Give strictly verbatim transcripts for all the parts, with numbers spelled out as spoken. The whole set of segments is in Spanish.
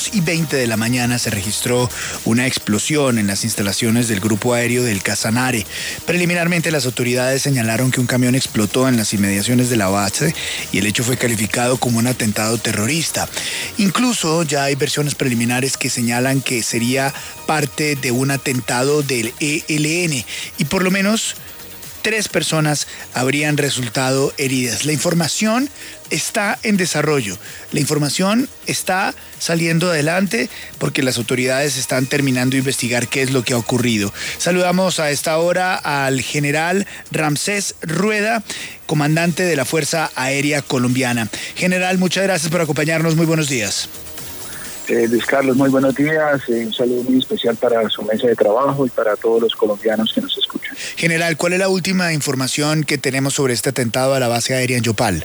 y veinte de la mañana se registró una explosión en las instalaciones del grupo aéreo del Casanare. Preliminarmente, las autoridades señalaron que un camión explotó en las inmediaciones de la base y el hecho fue calificado como un atentado terrorista. Incluso ya hay versiones preliminares que señalan que sería parte de un atentado del E L N y por lo menos tres personas habrían resultado heridas. La información está en desarrollo. La información está saliendo adelante porque las autoridades están terminando de investigar qué es lo que ha ocurrido. Saludamos a esta hora al general Ramsés Rueda, comandante de la Fuerza Aérea Colombiana. General, muchas gracias por acompañarnos. Muy buenos días. Eh, Luis Carlos, muy buenos días. Eh, un saludo muy especial para su mesa de trabajo y para todos los colombianos que nos escuchan. General, ¿cuál es la última información que tenemos sobre este atentado a la base aérea en Yopal?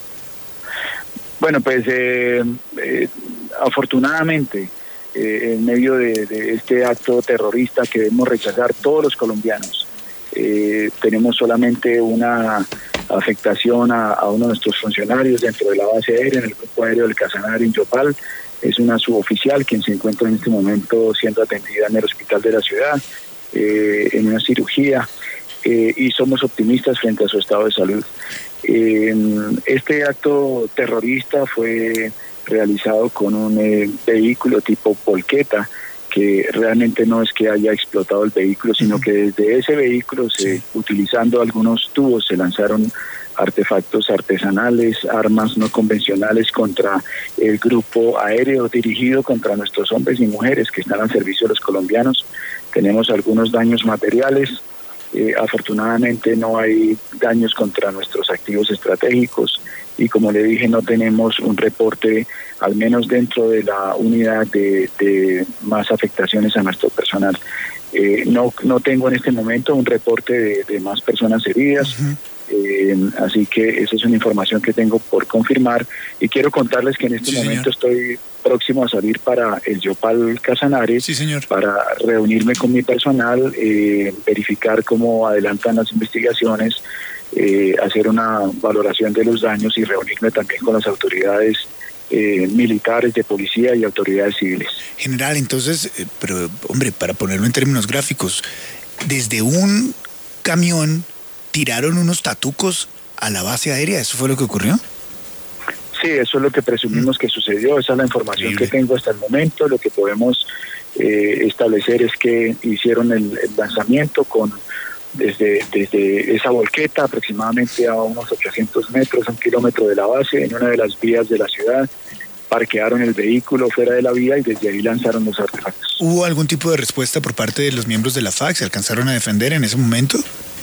Bueno, pues eh, eh, afortunadamente, eh, en medio de, de este acto terrorista que debemos rechazar todos los colombianos, eh, tenemos solamente una afectación a, a uno de nuestros funcionarios dentro de la base aérea, en el grupo aéreo del Casanare en Yopal. Es una suboficial quien se encuentra en este momento siendo atendida en el hospital de la ciudad, eh, en una cirugía, eh, y somos optimistas frente a su estado de salud. Eh, este acto terrorista fue realizado con un eh, vehículo tipo Volqueta, que realmente no es que haya explotado el vehículo, sino que desde ese vehículo, se, utilizando algunos tubos, se lanzaron artefactos artesanales, armas no convencionales contra el grupo aéreo, dirigido contra nuestros hombres y mujeres que están al servicio de los colombianos. Tenemos algunos daños materiales. Eh, afortunadamente no hay daños contra nuestros activos estratégicos y, como le dije, no tenemos un reporte, al menos dentro de la unidad, de, de más afectaciones a nuestro personal. Eh, no, no tengo en este momento un reporte de, de más personas heridas. Uh-huh. Eh, así que esa es una información que tengo por confirmar y quiero contarles que en este sí, momento señor. Estoy próximo a salir para el Yopal Casanare, sí, señor. Para reunirme con mi personal, eh, verificar cómo adelantan las investigaciones, eh, hacer una valoración de los daños y reunirme también con las autoridades eh, militares, de policía y autoridades civiles. General, entonces, eh, pero hombre, para ponerlo en términos gráficos, desde un camión tiraron unos tatucos a la base aérea, ¿eso fue lo que ocurrió? Sí, eso es lo que presumimos mm. que sucedió, esa es la información Increíble. que tengo hasta el momento. Lo que podemos eh, establecer es que hicieron el, el lanzamiento con desde, desde esa volqueta aproximadamente a unos ochocientos metros, a un kilómetro de la base, en una de las vías de la ciudad. Parquearon el vehículo fuera de la vía y desde ahí lanzaron los artefactos. ¿Hubo algún tipo de respuesta por parte de los miembros de la F A C? ¿Se alcanzaron a defender en ese momento?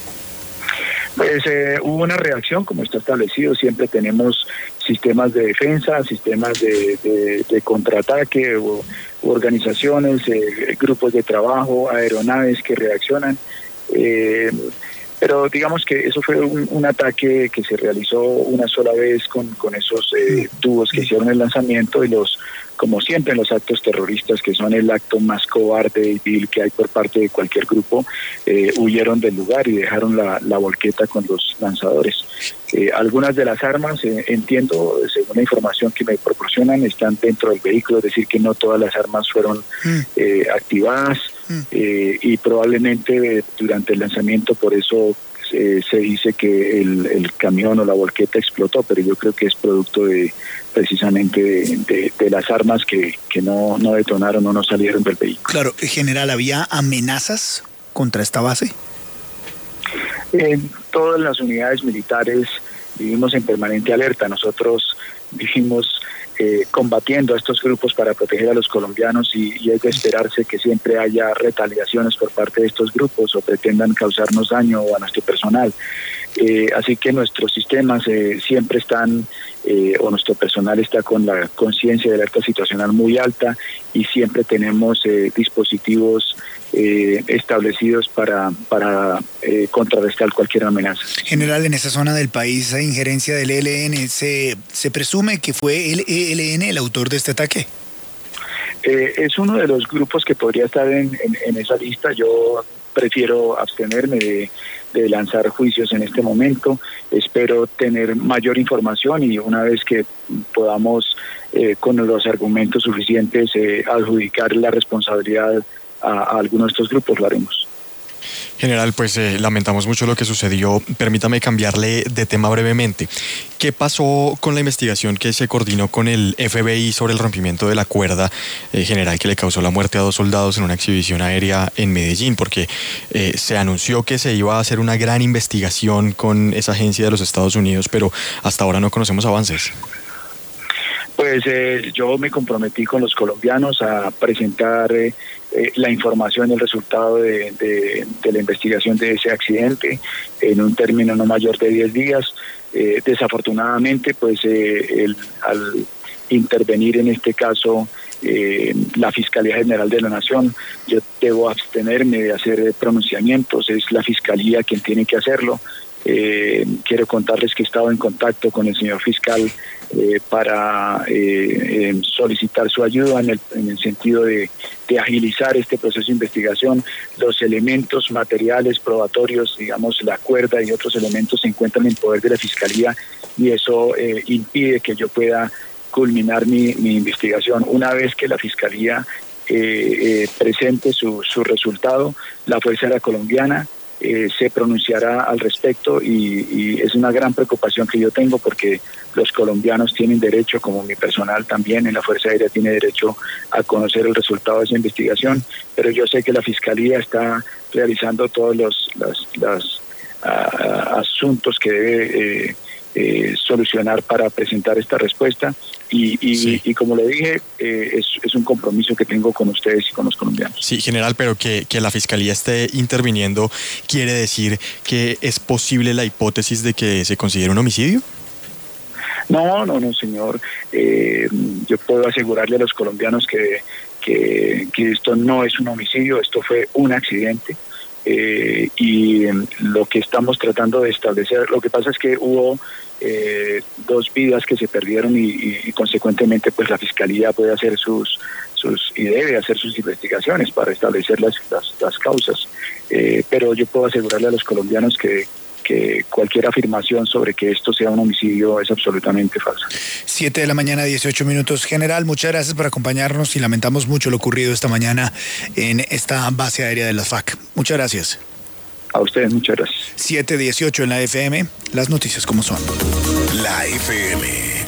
Pues eh, hubo una reacción, como está establecido. Siempre tenemos sistemas de defensa, sistemas de, de, de contraataque, o, u organizaciones, eh, grupos de trabajo, aeronaves que reaccionan. Eh, pero digamos que eso fue un, un ataque que se realizó una sola vez con, con esos eh, tubos que hicieron el lanzamiento, y los, como siempre en los actos terroristas, que son el acto más cobarde y vil que hay por parte de cualquier grupo, eh, huyeron del lugar y dejaron la, la volqueta con los lanzadores. Eh, algunas de las armas, eh, entiendo, según la información que me proporcionan, están dentro del vehículo, es decir, que no todas las armas fueron eh, activadas, eh, y probablemente eh, durante el lanzamiento, por eso eh, se dice que el, el camión o la volqueta explotó, pero yo creo que es producto de precisamente de, de, de las armas que, que no, no detonaron o no salieron del vehículo. Claro, general, ¿había amenazas contra esta base? En todas las unidades militares vivimos en permanente alerta. Nosotros vivimos eh, combatiendo a estos grupos para proteger a los colombianos, y, y es de esperarse que siempre haya retaliaciones por parte de estos grupos o pretendan causarnos daño a nuestro personal. Eh, así que nuestros sistemas eh, siempre están, eh, o nuestro personal está con la conciencia de alerta situacional muy alta, y siempre tenemos eh, dispositivos eh, establecidos para, para eh, contrarrestar cualquier amenaza. General, en esa zona del país hay injerencia del E L N. ¿Se, se presume que fue el E L N el autor de este ataque? Eh, es uno de los grupos que podría estar en, en, en esa lista. Yo prefiero abstenerme de, de lanzar juicios en este momento. Espero tener mayor información y una vez que podamos eh, con los argumentos suficientes eh, adjudicar la responsabilidad a, a algunos de estos grupos, lo haremos. General, pues eh, lamentamos mucho lo que sucedió. Permítame cambiarle de tema brevemente. ¿Qué pasó con la investigación que se coordinó con el F B I sobre el rompimiento de la cuerda eh, general que le causó la muerte a dos soldados en una exhibición aérea en Medellín? Porque eh, se anunció que se iba a hacer una gran investigación con esa agencia de los Estados Unidos, pero hasta ahora no conocemos avances. Pues eh, yo me comprometí con los colombianos a presentar eh, eh, la información y el resultado de, de, de la investigación de ese accidente en un término no mayor de diez días. Eh, desafortunadamente, pues eh, el, al intervenir en este caso eh, la Fiscalía General de la Nación, yo debo abstenerme de hacer pronunciamientos, es la Fiscalía quien tiene que hacerlo. Eh, quiero contarles que he estado en contacto con el señor fiscal eh, para eh, eh, solicitar su ayuda en el, en el sentido de, de agilizar este proceso de investigación. Los elementos materiales probatorios, digamos la cuerda y otros elementos se encuentran en poder de la Fiscalía y eso eh, impide que yo pueda culminar mi, mi investigación. Una vez que la Fiscalía eh, eh, presente su, su resultado, la Fuerza Aérea Colombiana Eh, se pronunciará al respecto y, y es una gran preocupación que yo tengo porque los colombianos tienen derecho, como mi personal también en la Fuerza Aérea tiene derecho a conocer el resultado de esa investigación, pero yo sé que la Fiscalía está realizando todos los, los, los uh, asuntos que debe eh, eh, solucionar para presentar esta respuesta y, y, sí. y como le dije, eh, es, es un compromiso que tengo con ustedes y con los colombianos. Sí, general, pero que, que la Fiscalía esté interviniendo, ¿quiere decir que es posible la hipótesis de que se considere un homicidio? No, no, no, señor. Eh, yo puedo asegurarle a los colombianos que, que, que esto no es un homicidio, esto fue un accidente. Eh, y eh, lo que estamos tratando de establecer, lo que pasa es que hubo eh, dos vidas que se perdieron y, y, y consecuentemente pues la Fiscalía puede hacer sus, sus y debe hacer sus investigaciones para establecer las, las, las causas, eh, pero yo puedo asegurarle a los colombianos que que cualquier afirmación sobre que esto sea un homicidio es absolutamente falsa. Siete de la mañana, dieciocho minutos. General, muchas gracias por acompañarnos y lamentamos mucho lo ocurrido esta mañana en esta base aérea de la F A C. Muchas gracias. A ustedes, muchas gracias. siete dieciocho en la F M, las noticias como son. La F M.